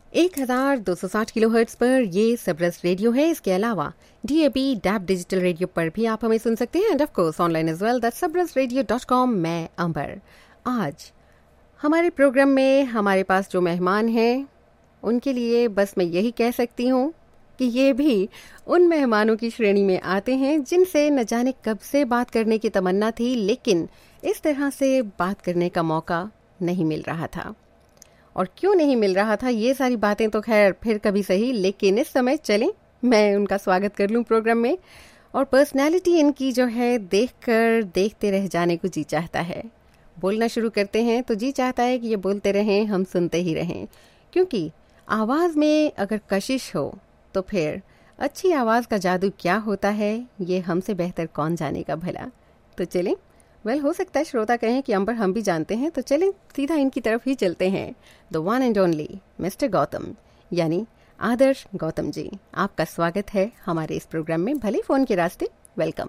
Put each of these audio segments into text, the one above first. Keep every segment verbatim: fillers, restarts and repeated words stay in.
एक हज़ार दो सौ साठ किलोहर्ट्ज़ पर ये सबरस रेडियो है। इसके अलावा D A B DAB digital radio पर भी आप हमें सुन सकते हैं and of course online as well that Sabras radio dot com. मैं अंबर। आज हमारे प्रोग्राम में हमारे पास जो मेहमान हैं उनके लिए बस मैं यही कह सकती हूँ कि ये भी उन मेहमानों की श्रेणी में आते हैं जिनसे न जाने कब से बात करने की तमन्ना थी, लेकिन इस तरह से बात करने का मौका नहीं मिल रहा था। और क्यों नहीं मिल रहा था ये सारी बातें तो खैर फिर कभी सही, लेकिन इस समय चलें मैं उनका स्वागत कर लूं प्रोग्राम में। और पर्सनैलिटी इनकी जो है देखकर देखते रह जाने को जी चाहता है। बोलना शुरू करते हैं तो जी चाहता है कि ये बोलते रहें, हम सुनते ही रहें, क्योंकि आवाज़ में अगर कशिश हो तो फिर अच्छी आवाज़ का जादू क्या होता है ये हमसे बेहतर कौन जानेगा भला। तो चलें, वेल well, हो सकता है श्रोता कहें कि अंबर हम भी जानते हैं, तो चलें सीधा इनकी तरफ ही चलते हैं। The one and only mister Gautam यानी आदर्श गौतम जी, आपका स्वागत है हमारे इस प्रोग्राम में, भले फोन के रास्ते। वेलकम।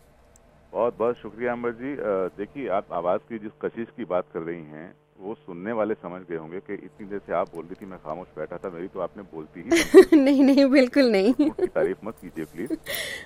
बहुत बहुत शुक्रिया अंबर जी। देखिए, आप आवाज़ की जिस कशिश की बात कर रही हैं वो सुनने वाले समझ गए होंगे कि इतनी देर से आप बोल रही थी, मैं खामोश बैठा था, मेरी तो आपने बोलती ही नहीं नहीं बिल्कुल नहीं। उसकी तारीफ मत कीजिए प्लीज।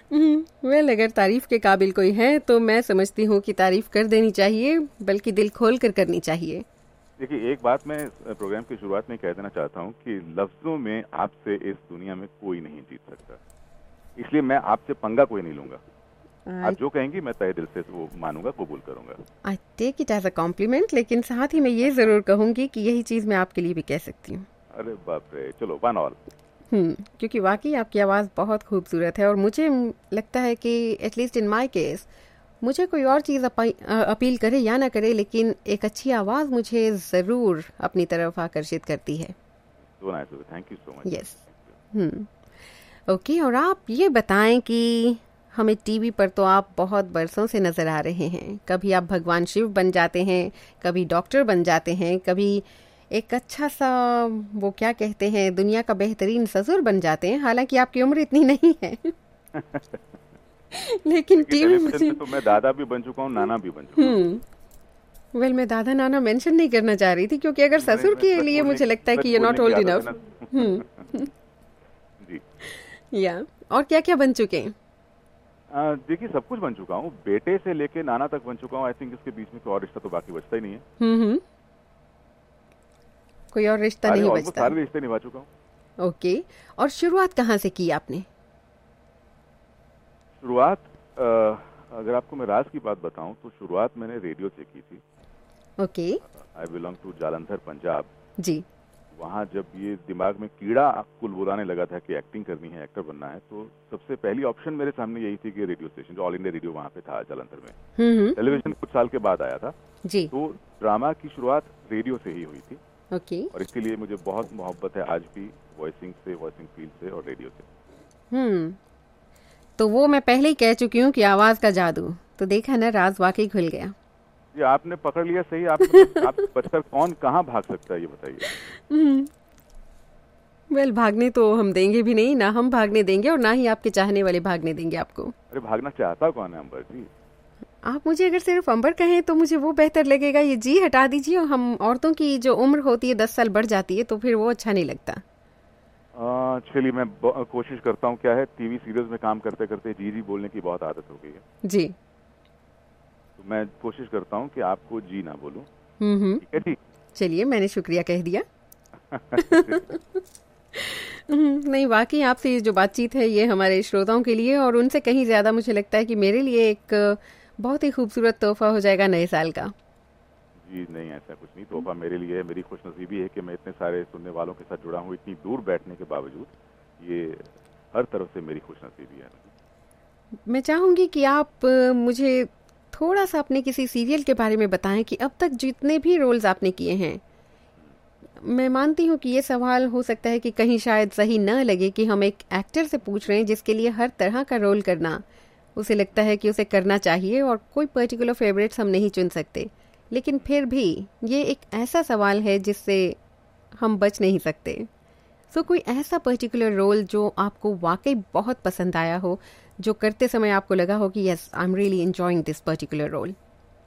वेल well, अगर तारीफ के काबिल कोई है तो मैं समझती हूँ कि तारीफ कर देनी चाहिए, बल्कि दिल खोल कर करनी चाहिए। देखिए, एक बात मैं प्रोग्राम की शुरुआत में कह देना चाहता हूँ कि लफ्जों में आपसे इस दुनिया में कोई नहीं जीत सकता, इसलिए मैं आपसे पंगा कोई नहीं लूंगा। आप जो कहेंगी मैं तहे दिल से वो मानूंगा, कबूल करूंगा। I take it as a compliment, लेकिन साथ ही मैं ये जरूर कहूंगी कि यही चीज मैं आपके लिए भी कह सकती हूँ। अरे बाप रे, चलो वन ऑल। हम्म क्योंकि वाकई आपकी आवाज़ बहुत खूबसूरत है और मुझे लगता है कि एटलीस्ट इन माय केस मुझे कोई और चीज़ अपील करे या ना करे, लेकिन एक अच्छी आवाज़ मुझे ज़रूर अपनी तरफ आकर्षित करती है। Thank you so much. Yes. Hmm okay, और आप ये बताएं कि हमें टीवी पर तो आप बहुत बरसों से नज़र आ रहे हैं। कभी आप भगवान शिव बन जाते हैं, कभी डॉक्टर बन जाते हैं, कभी एक अच्छा सा वो क्या कहते हैं दुनिया का बेहतरीन ससुर बन जाते हैं। हालांकि आपकी उम्र इतनी नहीं है लेकिन टीवी में तो मैं दादा भी बन चुका हूँ, नाना भी बन चुका हूँ। वेल मैं दादा नाना मेंशन नहीं करना चाह रही थी, क्योंकि अगर ससुर के लिए मुझे लगता है कि ये नॉट ओल्ड इनफ। जी या और क्या क्या बन चुके हैं? देखिए, सब कुछ बन चुका हूँ, बेटे से लेके नाना तक बन चुका हूँ। आई थिंक इसके बीच में कोई और रिश्ता तो बाकी बचता ही नहीं है। हम्म कोई और रिश्ता नहीं बचता। सारे रिश्ते निभा चुका हूँ। ओके, और शुरुआत कहाँ से की आपने? शुरुआत आ, अगर आपको मैं राज की बात बताऊं तो शुरुआत मैंने रेडियो से की थी। Okay. I belong to Jalandhar Punjab जी। वहाँ जब ये दिमाग में कीड़ा कुल बुलाने लगा था कि एक्टिंग करनी है, एक्टर बनना है, तो सबसे पहली ऑप्शन मेरे सामने यही थी कि रेडियो स्टेशन, जो ऑल इंडिया रेडियो वहाँ पे था जालंधर में। टेलीविजन कुछ साल के बाद आया था जी। तो ड्रामा की शुरुआत रेडियो से ही हुई थी। ओके। और इसके लिए मुझे बहुत मोहब्बत है आज भी वॉइसिंग से, वॉइसिंग फील्ड से और रेडियो से। हम्म तो वो मैं पहले ही कह चुकी हूँ कि आवाज का जादू, तो देखा ना, राज वाकई खुल गया। ये आपने पकड़ लिया सही। आप आप बचकर कौन कहाँ भाग सकता है ये बताइए। वेल भागने तो हम देंगे भी नहीं, ना हम भागने देंगे और ना ही आपके चाहने वाले भागने देंगे आपको। अरे भागना चाहता कौन है अंबर जी? आप मुझे अगर सिर्फ अंबर कहें तो मुझे वो बेहतर लगेगा। ये जी हटा दीजिए। और हम औरतों की जो उम्र होती है दस साल बढ़ जाती है तो फिर वो अच्छा नहीं लगता। चलिए, मैं कोशिश करता हूँ। क्या है, टीवी सीरियल्स में काम करते करते जी जी बोलने की बहुत आदत हो गई है जी। तो मैं कोशिश करता हूँ कि आपको जी ना बोलूं। हम्म ठीक है, ठीक। चलिए, मैंने शुक्रिया कह दिया। नहीं, वाकई आपसे ये जो बातचीत है ये हमारे श्रोताओं के लिए और उनसे कहीं ज्यादा मुझे लगता है कि मेरे लिए एक बहुत ही खूबसूरत तोहफा हो जाएगा नए साल का। जी नहीं, ऐसा कुछ नहीं। तोहफा मेरे लिए है, मेरी खुशनसीबी है कि मैं इतने सारे सुनने वालों के साथ जुड़ा हूँ। इतनी दूर बैठने के बावजूद ये हर तरफ से मेरी खुशनसीबी है। मैं चाहूंगी कि आप मुझे थोड़ा सा अपने किसी सीरियल के बारे में बताएं कि अब तक जितने भी रोल्स आपने किए हैं। मैं मानती हूँ कि ये सवाल हो सकता है कि कहीं शायद सही न लगे कि हम एक एक्टर से पूछ रहे हैं जिसके लिए हर तरह का रोल करना उसे लगता है कि उसे करना चाहिए और कोई पर्टिकुलर फेवरेट्स हम नहीं चुन सकते, लेकिन फिर भी ये एक ऐसा सवाल है जिससे हम बच नहीं सकते। सो so, कोई ऐसा पर्टिकुलर रोल जो आपको वाकई बहुत पसंद आया हो, जो करते समय आपको लगा हो कि yes I am really enjoying this particular role?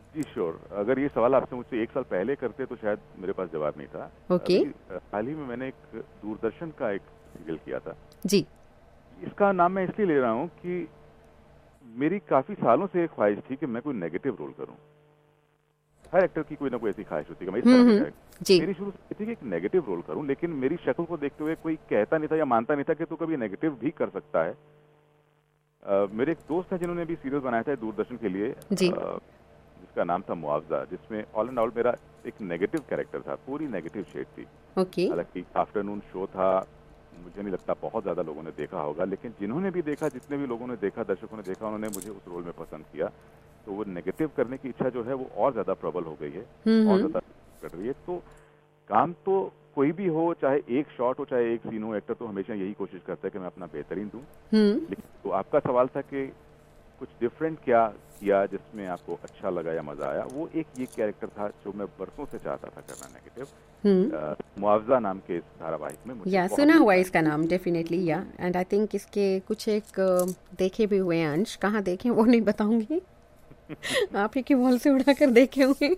जी श्योर। अगर ये सवाल आपसे मुझसे एक साल पहले करते तो शायद मेरे पास जवाब नहीं था। ओके। अभी हाल ही में मैंने एक दूरदर्शन का एक सीरियल किया था जी। इसका नाम मैं इसलिए ले रहा हूँ कि मेरी काफी सालों से एक ख्वाहिश थी कि मैं कोई नेगेटिव रोल करूँ। हर एक्टर की कोई ना कोई ऐसी ख्वाहिश होती है कि मैं इस तरह हम्म का। जी। मेरी शुरू से थी कि एक नेगेटिव रोल करूं, लेकिन मेरी शक्ल को देखते हुए कोई कहता नहीं था या मानता नहीं था कि तू कभी नेगेटिव भी कर सकता है। uh, मेरे एक दोस्त है जिन्होंने भी सीरियल बनाया था दूरदर्शन के लिए, जी। uh, जिसका नाम था मुआवजा, जिसमें ऑल एंड ऑल मेरा एक नेगेटिव कैरेक्टर था, पूरी नेगेटिव शेड थी। ओके। हालांकि आफ्टरनून शो था, मुझे नहीं लगता बहुत ज्यादा लोगों ने देखा होगा, लेकिन जिन्होंने भी देखा, जितने भी लोगों ने देखा, दर्शकों ने देखा, उन्होंने मुझे उस रोल में पसंद किया। तो वो नेगेटिव करने की इच्छा जो है वो और ज्यादा प्रबल हो गई है, और ज्यादा कर रही है। तो काम तो कोई भी हो, चाहे एक शॉट हो, चाहे एक सीन हो, एक्टर तो हमेशा यही कोशिश करता है कि मैं अपना बेहतरीन दूं। लेकिन तो आपका सवाल था कि कुछ डिफरेंट क्या किया जिसमें आपको अच्छा लगा या मजा आया, वो एक ये कैरेक्टर था जो मैं बरसों से चाहता था करना, नेगेटिव। मुआवजा नाम के इस धारावाहिक में मुझे या सुना हुआ है इसका नाम डेफिनेटली, या एंड आई थिंक इसके कुछ एक देखे भी हुए हैं अंश। कहाँ देखे वो नहीं बताऊंगी, आप ही की वॉल से उड़ाकर देखे होंगे।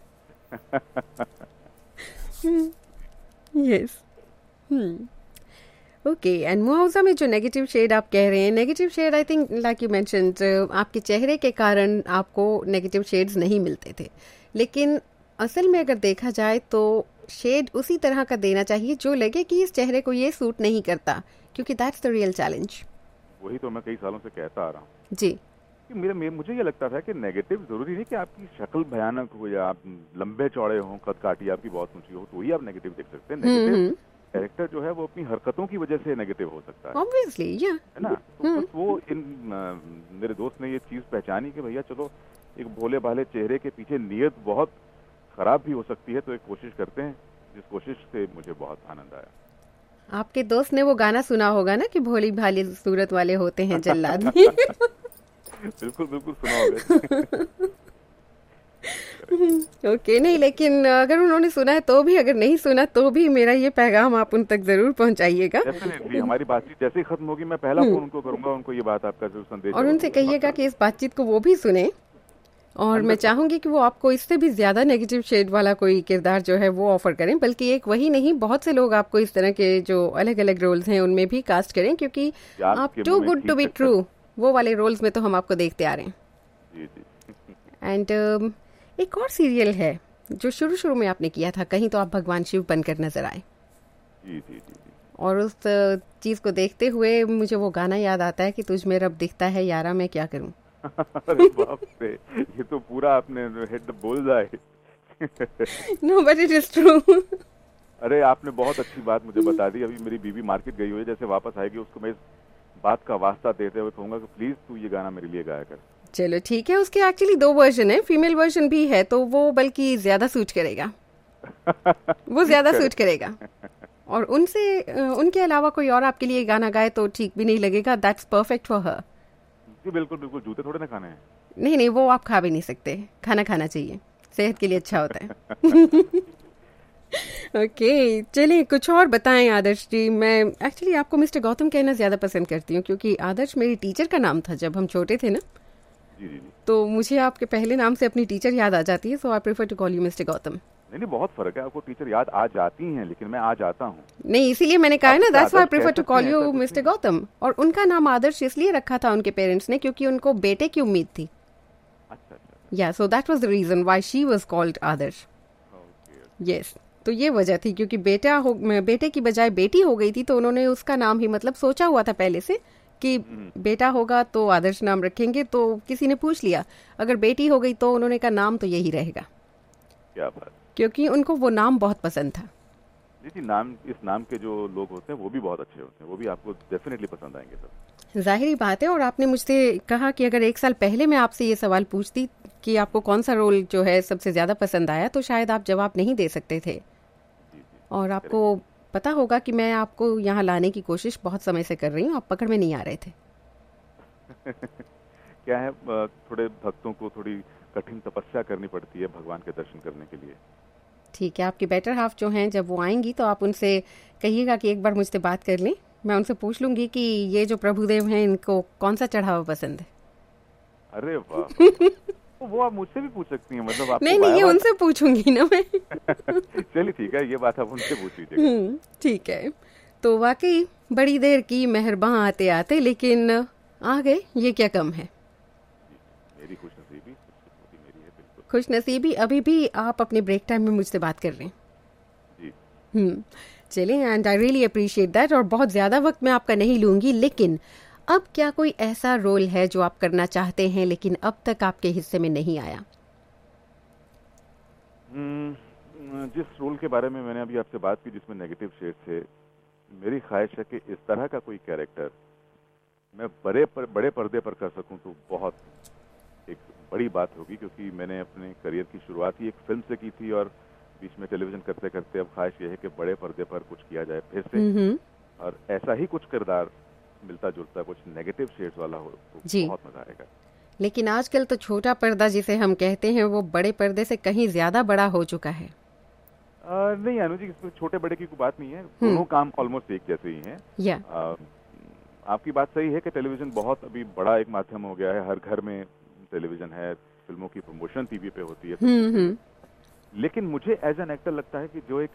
यस। ओके। एंड मुआवजा में जो नेगेटिव शेड आप कह रहे हैं, negative shade I think like you mentioned, आपके चेहरे के कारण आपको नेगेटिव शेड्स नहीं मिलते थे, लेकिन असल में अगर देखा जाए तो शेड उसी तरह का देना चाहिए जो लगे कि इस चेहरे को ये सूट नहीं करता, क्योंकि दैट्स द रियल चैलेंज। वही तो मैं कई सालों से कहता आ रहा हूँ जी। मेरे, मेरे मुझे ये लगता था कि नेगेटिव जरूरी नहीं कि आपकी शक्ल भयानक हो या आप लंबे चौड़े हो, कद काठी आपकी बहुत ऊंची हो, तो ही आप नेगेटिव देख सकते हैं। नेगेटिव कैरेक्टर जो है वो अपनी हरकतों की वजह से नेगेटिव हो सकता है, ऑब्वियसली, या है ना। तो बस वो इन मेरे दोस्त ने ये चीज पहचानी कि भैया चलो, एक भोले भाले चेहरे के पीछे नीयत बहुत खराब भी हो सकती है, तो एक कोशिश करते हैं, जिस कोशिश से मुझे बहुत आनंद आया। आपके दोस्त ने वो गाना सुना होगा ना कि भोली भाली सूरत वाले होते हैं जल्लाद। बिल्कुल बिल्कुल सुना होगा। ओके okay, नहीं, लेकिन अगर उन्होंने सुना है तो भी, अगर नहीं सुना तो भी मेरा ये पैगाम आप उन तक जरूर पहुंचाइएगा। डेफिनेटली हमारी बातचीत जैसे ही खत्म होगी मैं पहला फोन उनको करूंगा, उनको ये बात आपका जरूर संदेश, और उनसे कहिएगा कि इस बातचीत को वो भी सुने, और मैं चाहूंगी कि वो आपको इससे भी ज्यादा नेगेटिव शेड वाला कोई किरदार जो है वो ऑफर करें, बल्कि एक वही नहीं, बहुत से लोग आपको इस तरह के जो अलग अलग रोल्स हैं उनमें भी कास्ट करें, क्योंकि आप too good to be true वो वाले रोल्स में तो हम आपको देखते आ रहे हैं। जी जी। एंड uh, एक और सीरियल है जो शुरू शुरू में आपने किया था, कहीं तो आप भगवान शिव बनकर नजर आए। जी जी जी। और उस चीज को देखते हुए मुझे वो गाना याद आता है कि तुझ में रब दिखता है यारा, मैं क्या करूं। अरे बाप रे, ये तो पूरा आपने हेड बोल जाए। No but it is true. अरे आपने बहुत अच्छी बात मुझे बता दी। अभी मेरी बीवी मार्केट गई हुई है, जैसे वापस आएगी उसको मैं इस बात का वास्ता देते हुए कहूंगा कि प्लीज तू ये गाना मेरे लिए गाया कर। चलो ठीक है। उसके एक्चुअली दो वर्जन है, फीमेल वर्जन भी है, तो वो बल्कि ज्यादा सूट करेगा। वो ज्यादा सूट करेगा। और उनसे उनके अलावा कोई और आपके लिए गाना गाए तो ठीक भी नहीं लगेगा। That's perfect for her. जी बिल्कुल बिल्कुल। जूते थोड़े ना खाने हैं। नहीं नहीं, वो आप खा भी नहीं सकते, खाना खाना चाहिए, सेहत के लिए अच्छा होता है। ओके okay, चलिए कुछ और बताएं आदर्श जी। मैं एक्चुअली आपको मिस्टर गौतम कहना ज्यादा पसंद करती हूँ, क्योंकि आदर्श मेरी टीचर का नाम था जब हम छोटे थे ना। जी जी। तो मुझे आपके पहले नाम से अपनी टीचर याद आ जाती है, so I prefer to call you mister Gautam. नहीं नहीं, बहुत फर्क है। आपको टीचर याद आ जाती हैं, लेकिन मैं आ जाता हूँ। नहीं, इसीलिए मैंने कहा है ना, that's why I prefer to call you mister Gautam. और उनका नाम आदर्श इसलिए रखा था उनके पेरेंट्स ने क्योंकि उनको बेटे की उम्मीद थी। अच्छा अच्छा। Yeah so that was the reason why she was called Adarsh. Yes, तो ये वजह थी, क्योंकि बेटा हो बेटे की बजाय बेटी हो गई थी, तो उन्होंने उसका नाम ही मतलब सोचा हुआ था पहले से कि बेटा होगा तो आदर्श नाम रखेंगे। तो किसी ने पूछ लिया अगर बेटी हो गई तो उन्होंने कहा नाम तो यही रहेगा। क्या बात। क्योंकि उनको वो नाम बहुत पसंद था। जी जी। नाम, इस नाम के जो लोग होते हैं वो भी बहुत अच्छे होते हैं, वो भी आपको डेफिनेटली पसंद आएंगे सब। जाहिर बात है। और आपने मुझसे कहा कि अगर एक साल पहले मैं आपसे ये सवाल पूछती कि आपको कौन सा रोल जो है सबसे ज्यादा पसंद आया, तो शायद आप जवाब नहीं दे सकते थे। और आपको पता होगा कि मैं आपको यहाँ लाने की कोशिश बहुत समय से कर रही हूँ, आप पकड़ में नहीं आ रहे थे। क्या है, थोड़े भक्तों को थोड़ी कठिन तपस्या करनी पड़ती है भगवान के दर्शन करने के लिए। ठीक है, आपकी बेटर हाफ जो हैं जब वो आएंगी तो आप उनसे कहिएगा कि एक बार मुझसे बात कर लें। मैं उनसे पूछ लूंगी कि ये जो प्रभुदेव हैं इनको कौन सा चढ़ावा पसंद है। अरे वाह। वो आप मुझसे भी पूछ सकती हैं, मतलब आपको नहीं नहीं, ये उनसे पूछूंगी ना मैं। चलिए ठीक है, ये बात आप उनसे पूछ लीजिए। ठीक है। तो वाकई बड़ी देर की मेहरबान आते आते, लेकिन आ गए, ये क्या कम है। मेरी खुशनसीबी मेरी है, बिल्कुल खुशनसीबी। अभी भी आप अपने ब्रेक टाइम में मुझसे बात कर रहे हैं जी। हम्म चलिए, and I really appreciate that. और बहुत ज्यादा वक्त मैं आपका नहीं लूंगी, लेकिन अब क्या कोई ऐसा रोल है जो आप करना चाहते हैं लेकिन अब तक आपके हिस्से में नहीं आया? जिस रोल के बारे में मैंने अभी आपसे बात की, जिसमें नेगेटिव शेड थे, मेरी ख्वाहिश है कि इस तरह का कोई कैरेक्टर मैं बड़े पर, बड़े पर्दे पर कर सकूं तो बहुत एक बड़ी बात होगी, क्योंकि मैंने अपने करियर की शुरुआत ही एक फिल्म से की थी और बीच में टेलीविजन करते करते अब ख्वाहिश ये है कि बड़े पर्दे पर कुछ किया जाए फिर से, और ऐसा ही कुछ किरदार मिलता जुलता कुछ नेगेटिव शेड्स वाला हो तो बहुत मजा आएगा। लेकिन आजकल तो छोटा पर्दा जिसे हम कहते हैं वो बड़े पर्दे से कहीं ज्यादा बड़ा हो चुका है। आ, नहीं अनु जी, इसमें छोटे बड़े की कोई बात नहीं है, दोनों काम ऑलमोस्ट एक जैसे ही हैं। या आ, आपकी बात सही है कि टेलीविजन बहुत अभी बड़ा एक माध्यम हो गया है, हर घर में टेलीविजन है, फिल्मों की प्रमोशन टीवी पे होती है। हुँ, हुँ. लेकिन मुझे एज एन एक्टर लगता है कि जो एक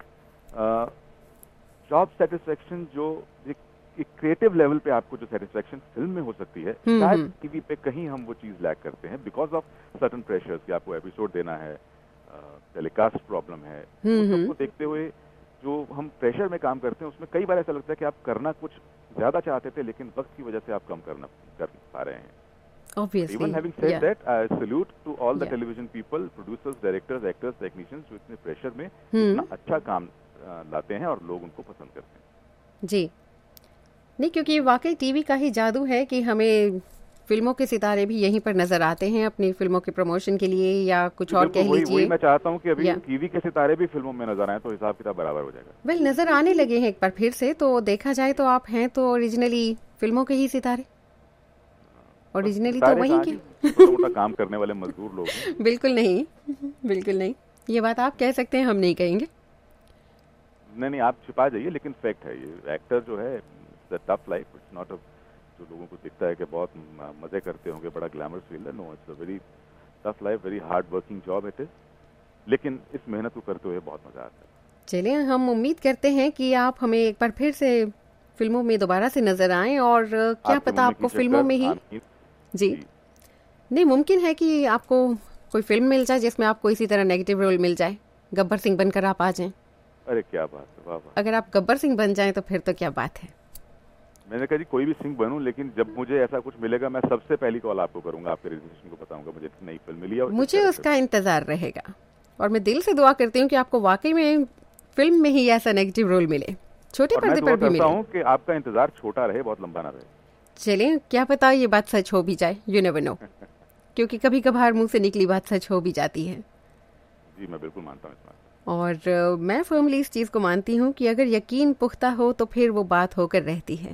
जॉब सेटिस्फेक्शन, जो एक, एक क्रिएटिव लेवल पे आपको जो सेटिस्फेक्शन फिल्म में हो सकती है, शायद टीवी पे कहीं हम वो चीज लैक करते हैं बिकॉज ऑफ सर्टन प्रेशर्स कि आपको एपिसोड देना है, टेलीकास्ट प्रॉब्लम है, उसको देखते हुए जो हम प्रेशर में काम करते हैं उसमें कई बार ऐसा लगता है कि आप करना कुछ ज्यादा चाहते थे लेकिन वक्त की वजह से आप कम करना कर पा रहे हैं। Obviously, even having said yeah. that, I salute to all the yeah. television people, producers, directors, actors, technicians जो इतने प्रेशर में इतना अच्छा काम लाते हैं और लोग उनको पसंद करते हैं। जी नहीं, क्योंकि वाकई टीवी का ही जादू है कि हमें फिल्मों के सितारे भी यहीं पर नजर आते हैं अपनी फिल्मों के प्रमोशन के लिए या कुछ और कह लीजिए। वही मैं चाहता हूँ कि अभी टीवी के सितारे भी फिल्मों में नजर आए तो हिसाब किताब बराबर हो जाएगा। वेल well, नजर आने लगे हैं एक बार फिर से, तो देखा जाए तो आप हैं तो ओरिजिनली फिल्मों के ही सितारे, ओरिजिनली तो वहीं के मोटा काम करने वाले मजदूर लोग हैं। बिल्कुल नहीं, बिल्कुल नहीं, ये बात आप कह सकते हैं, हम नहीं कहेंगे। नहीं नहीं, आप छिपा जाइए, लेकिन फैक्ट है ये। एक्टर जो है tough life, it's not a जो लोगों को दिखता है कि बहुत मजे करते होंगे, बड़ा ग्लैमरस फील्ड है, no, it's a very tough life, very hard working job it is, लेकिन इस मेहनत को करते हुए बहुत मजा आता है। चलिए, हम उम्मीद करते हैं कि आप हमें एक बार फिर से फिल्मों में दोबारा से नजर आएं, और क्या पता आपको फिल्मों में ही जी नहीं, मुमकिन है कि आपको कोई फिल्म मिल जाए जिसमें आपको इसी तरह नेगेटिव रोल मिल जाए, गब्बर सिंह बनकर आप आ जाएं। अरे क्या बात है, वाह वाह। अगर आप गब्बर सिंह बन जाएं तो फिर तो क्या बात है। मैंने कहा जी कोई भी सिंह बनूं, लेकिन जब मुझे ऐसा कुछ मिलेगा मैं सबसे पहली कॉल आपको करूंगा, आपके रिलेशन को बताऊंगा मुझे नई फिल्म मिली है, मुझे उसका इंतजार रहेगा। और मैं दिल से दुआ करती हूँ कि आपको वाकई में फिल्म में ही ऐसा नेगेटिव रोल मिले, छोटे पर्दे पर भी मिले। मैं हूँ कि आपका इंतजार छोटा रहे, बहुत लंबा ना रहे। चलिए, क्या पता ये बात सच हो भी जाए, यू नेवर नो, क्योंकि कभी कभार मुंह से निकली बात सच हो भी जाती है। जी मैं बिल्कुल मानता हूँ इस बात। और uh, मैं फर्मली इस चीज को मानती हूँ कि अगर यकीन पुख्ता हो तो फिर वो बात होकर रहती है।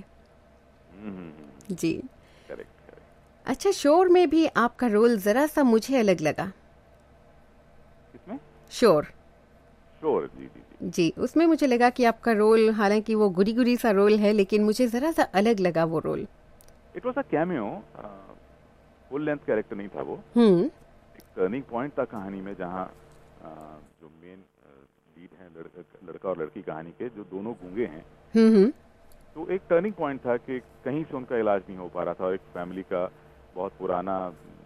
जी करेक्ट करेक्ट। अच्छा, शोर में भी आपका रोल जरा सा मुझे अलग लगा। किसमें? शोर शोर जी जी जी जी उसमें मुझे लगा कि आपका रोल, हालांकि वो गुरी गुरी सा रोल है, लेकिन मुझे जरा सा अलग लगा वो रोल। It was a cameo, full length character नहीं था वो। हम्म एक टर्निंग पॉइंट था कहानी में, जहाँ जो मेन लीड है लड़का, लड़का और लड़की कहानी के, जो दोनों गूंगे हैं, हम्म तो एक टर्निंग पॉइंट था कि कहीं से उनका इलाज नहीं हो पा रहा था, और एक फैमिली का बहुत पुराना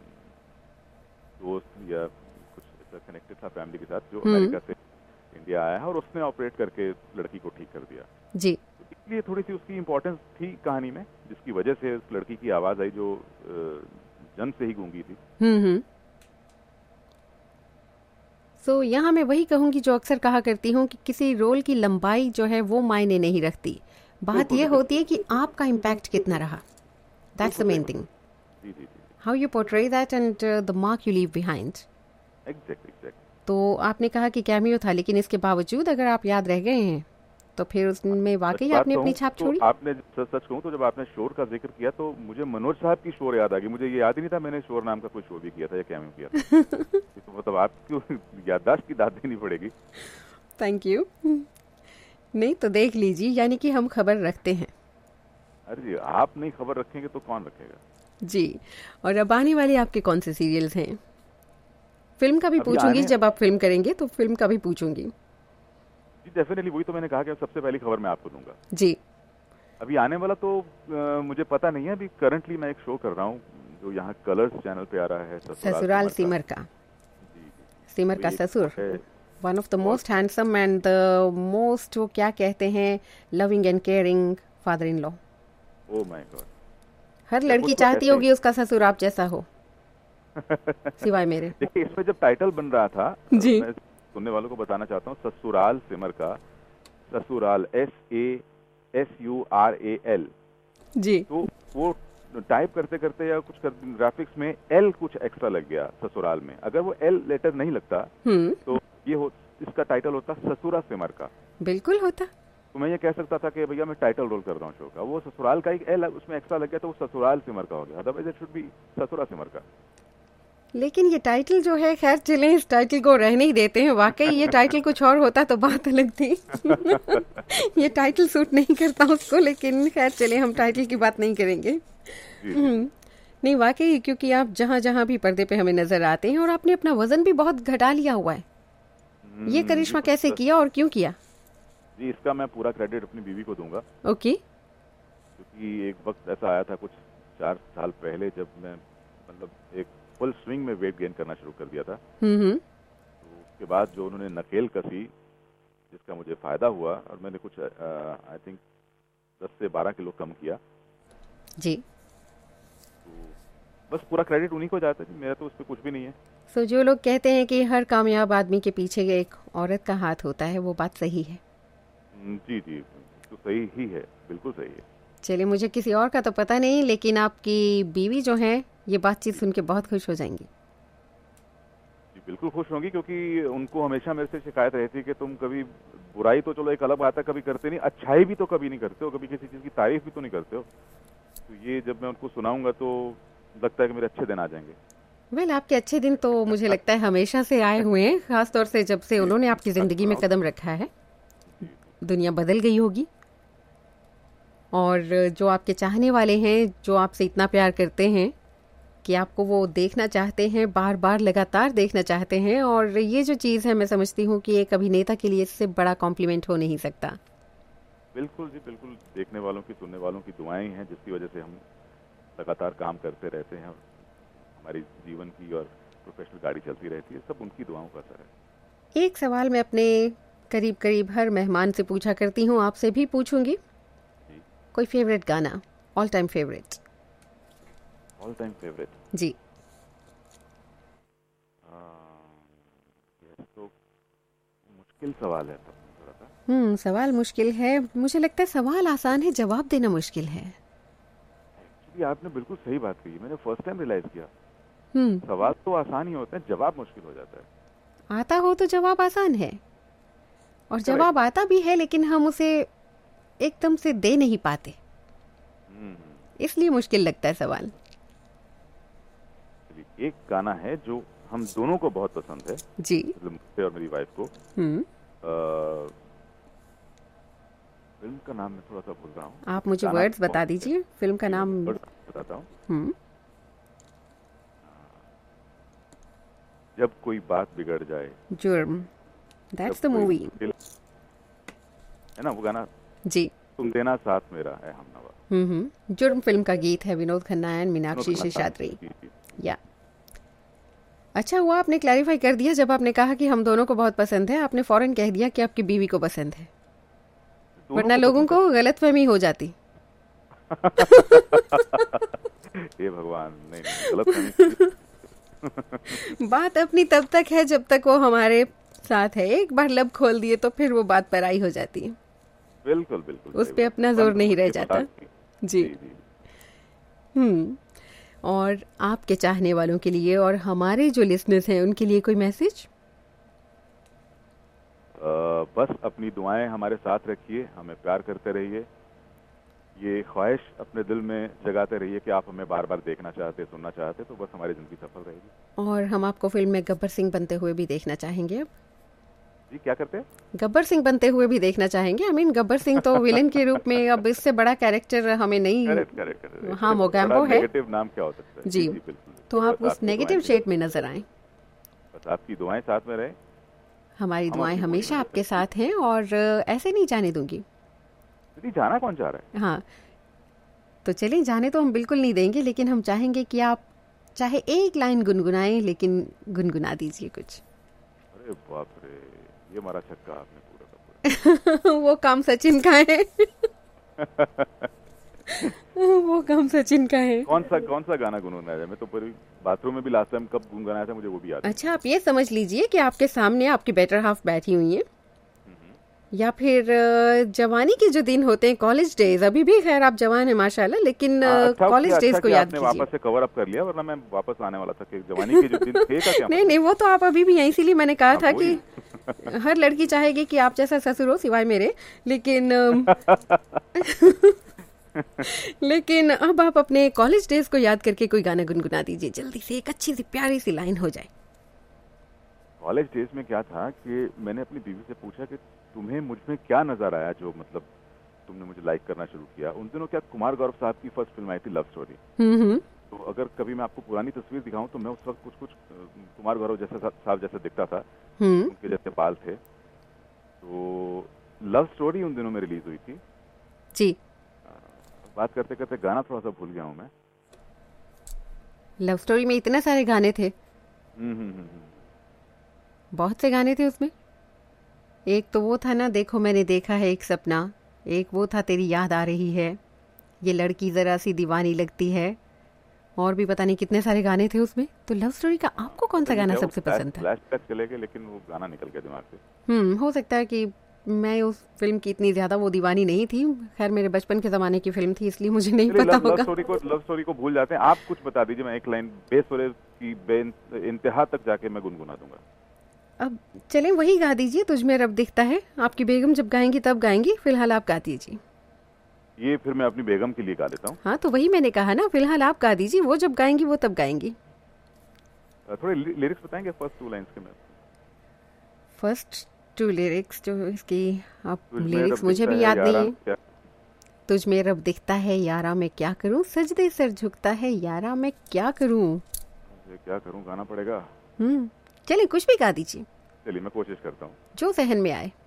दोस्त या कुछ ऐसा कनेक्टेड था फैमिली के साथ, जो अमेरिका से इंडिया आया है, और उसने ऑपरेट करके लड़की को ठीक कर दिया जी। तो इसलिए थोड़ी सी उसकी इम्पोर्टेंस थी कहानी में, जिसकी वजह से उस लड़की की आवाज आई जो जन्म से ही गूंगी थी। हम्म तो so, यहाँ मैं वही कहूंगी जो अक्सर कहा करती हूँ कि किसी रोल की लंबाई जो है वो मायने नहीं रखती, बात यह होती है कि आपका इम्पैक्ट कितना रहा। That's the main thing, how you portray that and the mark you leave behind. Exactly exactly. तो आपने कहा कि कैमियो था, लेकिन इसके बावजूद अगर आप याद रह गए हैं तो फिर उसमें वाकई आपने अपनी छाप छोड़ी। तो आपने सच सच कहूं तो जब आपने शोर का जिक्र किया तो मुझे मनोज साहब की शोर याद आ गई। मुझे ये याद ही नहीं था मैंने शोर नाम का कोई शोर भी किया था या कैमियो किया था। तो मतलब आपकी याददाश्त की दाद देनी पड़ेगी। Thank you. नहीं तो देख लीजिए, यानी कि हम खबर रखते हैं। अरे जी, आप नहीं खबर रखेंगे तो कौन रखेगा। जी। और अब आने वाले आपके कौन से सीरियल्स हैं? फिल्म का भी पूछूंगी, जब आप फिल्म करेंगे तो फिल्म का भी पूछूंगी जी। डेफिनेटली, वही तो मैंने कहा कि सबसे पहली खबर मैं आपको दूंगा जी। अभी आने वाला तो आ, मुझे पता नहीं है। अभी करंटली मैं एक शो कर रहा हूँ जो यहाँ कलर्स चैनल पे आ रहा है, ससुराल सिमर का। सिमर का ससुर, one of the most handsome and the most, वो क्या कहते हैं, loving and caring father in law. Oh my god, हर लड़की चाहती होगी उसका ससुर आप जैसा हो, सिवाय मेरे। देखिए, इसमें जब टाइटल बन रहा था जी, मैं सुनने वालों को बताना चाहता हूँ, ससुराल Simar Ka, Sasural S A S U R A L जी। तो वो टाइप करते करते या कुछ कर, ग्राफिक्स में एल कुछ एक्स्ट्रा लग गया ससुराल में। अगर वो एल लेटर नहीं लगता तो ये हो, इसका टाइटल होता ससुरा सिमर का। बिल्कुल होता। तो मैं ये कह सकता था कि भैया मैं टाइटल रोल कर रहा हूँ शो का, वो ससुराल का एक एल उसमें एक्स्ट्रा लग गया तो वो ससुराल सिमर का हो गया, अदरवाइज इट शुड बी ससुरा सिमर का। लेकिन ये टाइटल जो है, खैर चलें, इस टाइटल को रहने ही देते हैं। वाकई ये टाइटल कुछ और होता तो बात अलग थी। ये टाइटल सूट नहीं करता उसको, लेकिन खैर चलें, हम टाइटल की बात नहीं करेंगे। नहीं वाकई, क्योंकि आप जहाँ जहाँ भी पर्दे पे हमें नजर आते हैं, और आपने अपना वजन भी बहुत घटा लिया हुआ है। ये करिश्मा कैसे किया और क्यों किया? जी, इसका मैं पूरा क्रेडिट अपनी बीवी को दूंगा। ओके। क्योंकि एक वक्त ऐसा आया था कुछ चार साल पहले, जब मैं मतलब एक फुल स्विंग में वेट गेन करना शुरू कर दिया था। हम्म। तो उसके बाद जो उन्होंने नकेल कसी, जिसका मुझे फायदा हुआ, और मैंने कुछ आई थिंक दस से बारह किलो कम किया जी। तो बस पूरा क्रेडिट उन्हीं को जाता है, मेरा तो उस पर कुछ भी नहीं है। सो so, जो लोग कहते हैं कि हर कामयाब आदमी के पीछे एक औरत का हाथ होता है, वो बात सही है। जी जी, तो सही ही है, बिल्कुल सही है। चलिए, मुझे किसी और का तो पता नहीं, लेकिन आपकी बीवी जो है, ये बातचीत सुन के बहुत खुश हो जाएंगी। जी बिल्कुल खुश होंगी, क्योंकि उनको हमेशा मेरे से शिकायत रहती है कि तुम कभी, बुराई तो चलो एक अलग बात है, कभी करते नहीं, अच्छाई भी तो कभी नहीं करते हो, कभी किसी चीज़ की तारीफ भी तो नहीं करते हो। तो ये जब मैं उनको सुनाऊंगा तो लगता है कि मेरे अच्छे दिन आ जाएंगे। वेल well, आपके अच्छे दिन तो मुझे लगता है हमेशा से आए हुए हैं, खासतौर से जब से उन्होंने आपकी जिंदगी में कदम रखा है। दुनिया बदल गई होगी, और जो आपके चाहने वाले हैं, जो आपसे इतना प्यार करते हैं कि आपको वो देखना चाहते हैं, बार बार लगातार देखना चाहते हैं, और ये जो चीज़ है, मैं समझती हूँ कि एक अभिनेता के लिए इससे बड़ा कॉम्प्लीमेंट हो नहीं सकता। बिल्कुल जी बिल्कुल, देखने वालों की, सुनने वालों की दुआएं हैं जिसकी वजह से हम लगातार काम करते रहते हैं, और हमारी जीवन की और प्रोफेशनल गाड़ी चलती रहती है, सब उनकी दुआओं का असर है। एक सवाल मैं अपने करीब करीब हर मेहमान से पूछा करती हूँ, आपसे भी पूछूंगी। कोई फेवरेट गाना, all time favourite? All time favourite जी। आ, ये तो मुश्किल सवाल है तो थोड़ा सा। हम्म सवाल मुश्किल है, मुझे लगता है सवाल आसान है, जवाब देना मुश्किल है। एक्चुअली आपने बिल्कुल सही बात कही, मैंने फर्स्ट टाइम रियलाइज किया। हम्म सवाल तो आसान ही होते हैं, जवाब मुश्किल हो जाता है। आता हो तो जवाब आसान है, और जवाब आता भी है, लेकिन हम उसे एकदम से दे नहीं पाते, इसलिए मुश्किल लगता है सवाल। एक गाना है जो हम दोनों को बहुत पसंद है जी, मतलब मुझे और मेरी वाइफ को। हम्म फिल्म का नाम मैं थोड़ा सा भूल रहा हूँ, आप मुझे वर्ड्स बता दीजिए, फिल्म का नाम बताता हूँ। हम्म जब कोई बात बिगड़ जाए, जुर्म, दैट्स द मूवी, है ना वो गाना? जी। तुम देना साथ मेरा है हमनवा। हम्म जुर्म फिल्म का गीत है, विनोद खन्ना एंड मीनाक्षी शेषाद्री। या अच्छा हुआ आपने क्लैरिफाई कर दिया, जब आपने कहा कि हम दोनों को बहुत पसंद है, आपने फौरन कह दिया कि आपकी बीवी को पसंद है, वरना लोगों को गलतफहमी हो जाती। ये भगवान, नहीं, नहीं गलतफहमी। बात अपनी तब तक है जब तक वो हमारे साथ है, एक बार लब खोल दिए तो फिर वो बात पराई हो जाती है। बिल्कुल बिल्कुल, उस पे अपना जोर नहीं रह जाता। जी, हम्म और आपके चाहने वालों के लिए और हमारे जो लिसनर्स हैं उनके लिए कोई मैसेज? बस अपनी दुआएं हमारे साथ रखिए, हमें प्यार करते रहिए, ये ख्वाहिश अपने दिल में जगाते रहिए कि आप हमें बार बार देखना चाहते, सुनना चाहते, तो बस हमारी जिंदगी सफल रहेगी। और हम आपको फिल्म में गब्बर सिंह बनते हुए भी देखना चाहेंगे। अब जी क्या करते हैं? गब्बर सिंह बनते हुए भी देखना चाहेंगे। आई मीन गब्बर सिंह तो विलेन के रूप में, अब इससे बड़ा कैरेक्टर हमें नहीं। करेक्ट करेक्ट करेक्ट, हाँ वो गैम्बो है, नेगेटिव नाम क्या हो सकता है? जी, तो आप उस नेगेटिव शेड में नजर आए। बस आपकी दुआएं साथ में रहे। हमारी दुआएं हमेशा आपके साथ हैं और ऐसे नहीं जाने दूंगी। दीदी जाना कौन चाह रहा है? हाँ तो चलिए, जाने तो हम बिल्कुल नहीं देंगे, लेकिन हम चाहेंगे कि आप चाहे एक लाइन गुनगुनाएं, लेकिन गुनगुना दीजिए कुछ। अरे बाप रे, ये मारा छक्का आपने पूरा का पूरा। वो काम सचिन का है। वो काम सचिन का है। कौन सा कौन सा गाना गुनगुनाया जाए? मैं तो पूरी बाथरूम में भी लास्ट टाइम कब गुनगुनाया था मुझे वो भी याद है। अच्छा, आप ये समझ लीजिए कि आपके सामने आपकी बेटर हाफ बैठी हुई है, या फिर जवानी के जो दिन होते हैं, कॉलेज डेज, अभी भी खैर आप जवान हैं माशाल्लाह, लेकिन कॉलेज अच्छा, डेज अच्छा को याद आपने कीजिए। वापस से कवर अप कर लिया, वरना मैं वापस आने वाला था कि जवानी के जो दिन थे का क्या? नहीं नहीं, वो तो आप अभी भी हैं, इसीलिए मैंने कहा था कि हर लड़की चाहेगी कि आप जैसा ससुर हो, सिवाय मेरे, लेकिन लेकिन अब आप अपने कॉलेज डेज को याद करके कोई गाना गुनगुना दीजिए जल्दी से, एक अच्छी सी प्यारी सी लाइन हो जाए। कॉलेज डेज में क्या था कि मैंने अपनी बीवी से पूछा कि तुम्हें मुझ में क्या नजर आया जो मतलब तुमने मुझे लाइक करना शुरू किया। उन दिनों क्या कुमार गौरव साहब की फर्स्ट फिल्म आई थी लव स्टोरी। तो अगर कभी मैं आपको पुरानी तस्वीर दिखाऊं तो मैं उस वक्त कुछ कुछ कुमार गौरव जैसा साहब जैसा दिखता था, उनके जैसे बाल थे। तो लव स्टोरी उन दिनों में रिलीज हुई थी जी। बात करते करते गाना थोड़ा सा भूल गया हूं मैं। लव स्टोरी में इतने सारे गाने थे। हम्म हम्म हम्म बहुत से गाने थे उसमें। एक तो वो था ना, देखो मैंने देखा है एक सपना, एक वो था तेरी याद आ रही है, ये लड़की जरा सी दीवानी लगती है, और भी पता नहीं कितने सारे गाने थे उसमें। तो लव स्टोरी का आपको कौन सा गाना सबसे पसंद था? फ्लैशबैक चले गए, लेकिन वो गाना निकल गया दिमाग से। हम्म हो सकता है कि मैं उस फिल्म की इतनी ज्यादा वो दीवानी नहीं थी, खैर मेरे बचपन के जमाने की फिल्म थी, इसलिए मुझे नहीं पता होगा। लव स्टोरी को लव स्टोरी को भूल जाते हैं। आप कुछ बता दीजिए, मैं एक लाइन बेसुरे की इंतहा तक जाके मैं गुनगुना दूंगा। अब चलें वही गा दीजिए, तुझमें रब दिखता है। आपकी बेगम जब गाएंगी तब गाएंगी, फिलहाल आप गा दीजिए। ये फिर मैं अपनी बेगम के लिए गा देता हूँ। हाँ तो वही मैंने कहा ना, फिलहाल आप गा दीजिए, वो जब गाएंगी वो तब गाएंगी। थोड़े लिरिक्स बताएंगे फर्स्ट टू लाइंस के? मैं फर्स्ट टू लिरिक्स जो इसकी, अब लिरिक्स मुझे भी याद नहीं है। तुझ में रब दिखता है यारा मैं क्या करूं, सजदे सर झुकता है यारा मैं क्या करूं। क्या करूं, गाना पड़ेगा। हम्म चलिए कुछ भी गा दीजिए। चलिए मैं कोशिश करता हूँ, जो जहन में आए।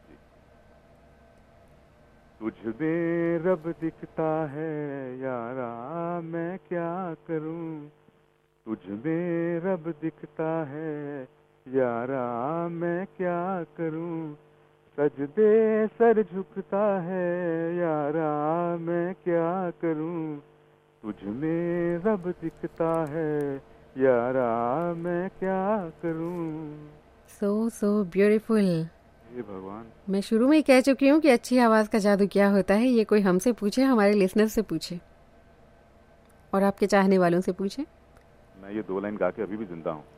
तुझ में रब दिखता है यारा मैं क्या करूं, तुझ में रब दिखता है यारा मैं क्या करूं, सजदे सर झुकता है यारा मैं क्या करूं, तुझ में रब दिखता है यारा मैं क्या करूं। So so beautiful. ये भगवान, मैं शुरू में ही कह चुकी हूँ कि अच्छी आवाज का जादू क्या होता है। ये कोई हमसे पूछे, हमारे लिसनर से पूछे, और आपके चाहने वालों से पूछे। मैं ये दो लाइन गा के अभी भी जिंदा हूँ।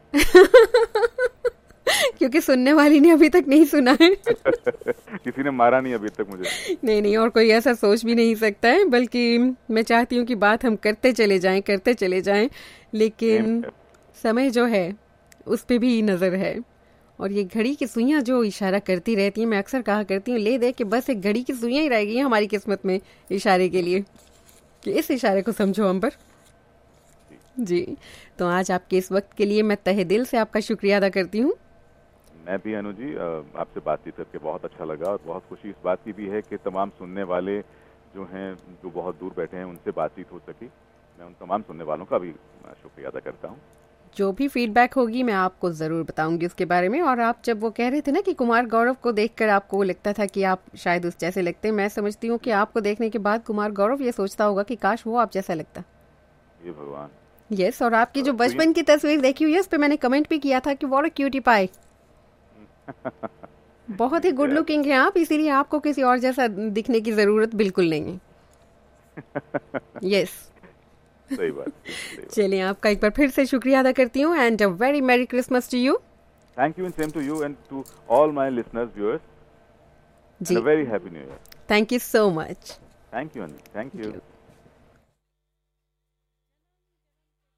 क्योंकि सुनने वाली ने अभी तक नहीं सुना है। किसी ने मारा नहीं अभी तक मुझे। नहीं नहीं, और कोई ऐसा सोच भी नहीं सकता है, बल्कि मैं चाहती हूँ कि बात हम करते चले जाएं करते चले जाएं, लेकिन समय जो है उस पे भी नजर है। और ये घड़ी की सुइयां जो इशारा करती रहती हैं, मैं अक्सर कहा करती हूँ ले दे कि बस एक घड़ी की सुइयां ही रह गई हैं हमारी किस्मत में इशारे के लिए, कि इस इशारे को समझो अंबर जी। तो आज आपके इस वक्त के लिए मैं तहे दिल से आपका शुक्रिया अदा करती हूँ। मैं भी अनु जी, आपसे बातचीत करके बहुत अच्छा लगा, और बहुत खुशी इस बात की भी है कि तमाम सुनने वाले जो हैं, जो बहुत दूर बैठे हैं, उनसे बातचीत हो सकी। मैं उन तमाम सुनने वालों का भी शुक्रिया अदा करता हूँ। जो भी फीडबैक होगी मैं आपको ज़रूर बताऊंगी उसके बारे में। और आप जब वो कह रहे थे ना कि कुमार गौरव को देखकर आपको लगता था कि आप शायद उस जैसे लगते हैं, मैं समझती हूँ कि आपको देखने के बाद कुमार गौरव ये सोचता होगा कि काश वो आप जैसा लगता। ये भगवान। यस yes, और आपकी जो बचपन की तस्वीर देखी हुई है उस पर मैंने कमेंट भी किया था कि व्हाट अ क्यूटी पाई। बहुत ही गुड लुकिंग है आप, इसीलिए आपको किसी और जैसा दिखने की जरूरत बिल्कुल नहीं है। यस सही बात। चलिए आपका एक बार फिर से शुक्रिया अदा करती हूँ, and a very merry Christmas to you. Thank you, and same to you and to all my listeners viewers. जी, very happy new year. Thank you so much. Thank you, thank you.